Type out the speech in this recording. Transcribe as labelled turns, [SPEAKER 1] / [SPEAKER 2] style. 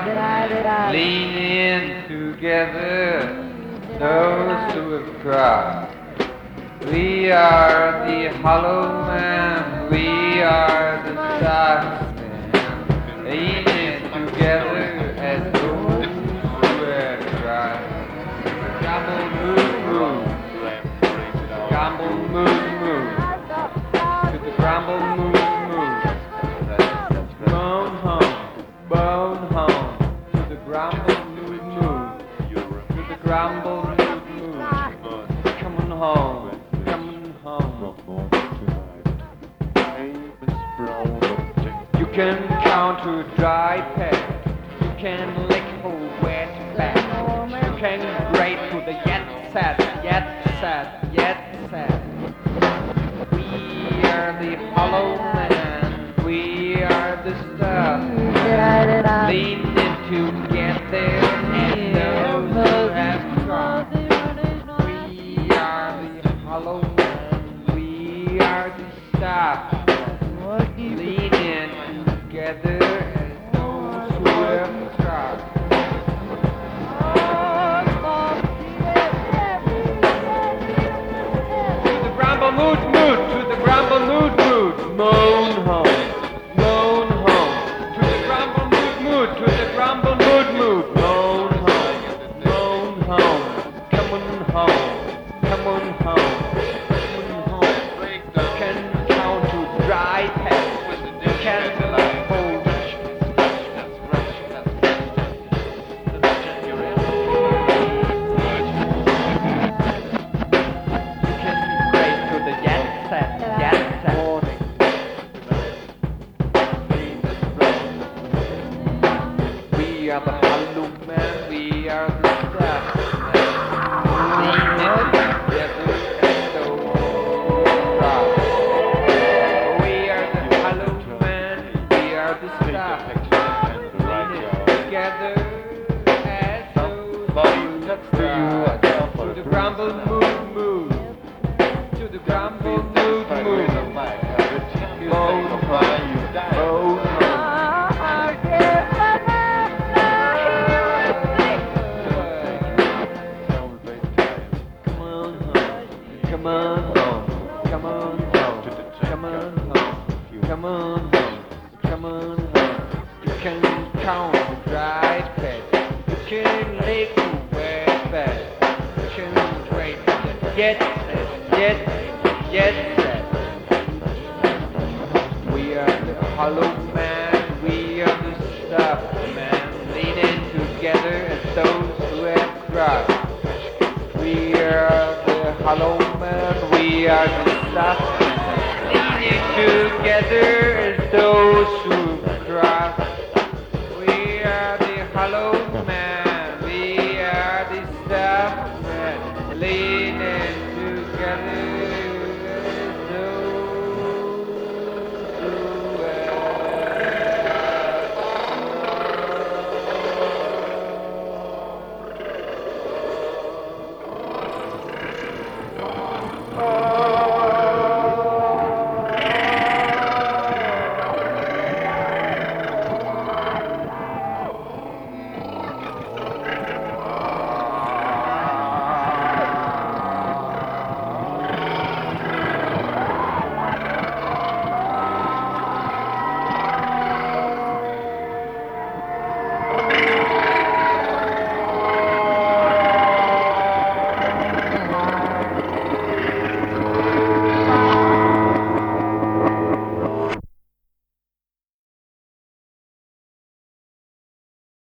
[SPEAKER 1] Lean in together, those who have cried. We are the hollow man, we are the stars man. Lean in together as those who have cried. Gamble, move, move. Gamble, move, move. To the grumble, move, move. Bone home. To the grumble, move, move. To the grumble, move, move. Come on home. You can count to dry pet. You can lick for wet back. You can grade to the yet sad. We are the hollow man. We are the stuff. Lean in together and those who have tried. We are the hollow man. We are the stuff. Lean in together as those who have tried. To the grumble mood, to the grumble mood, moan home. To the grumble mood, to the grumble mood, moan home. Come on home. You can count to dry pets. You can hold. You can grade to the jet set. We are the hollow man, we are the stuff. Lean in together and those rock. We are the hollow man, we are the stuff. Lean in together as those rock. To the grumble move. To the grumble move. Come on home. You can count the dry pet. You can lick the wet bed. You can trade the jet set. We are the hollow man. We are the stuff man. Lean in together as those who have cried. We are the hollow man, we are the stuff. Leaning together as those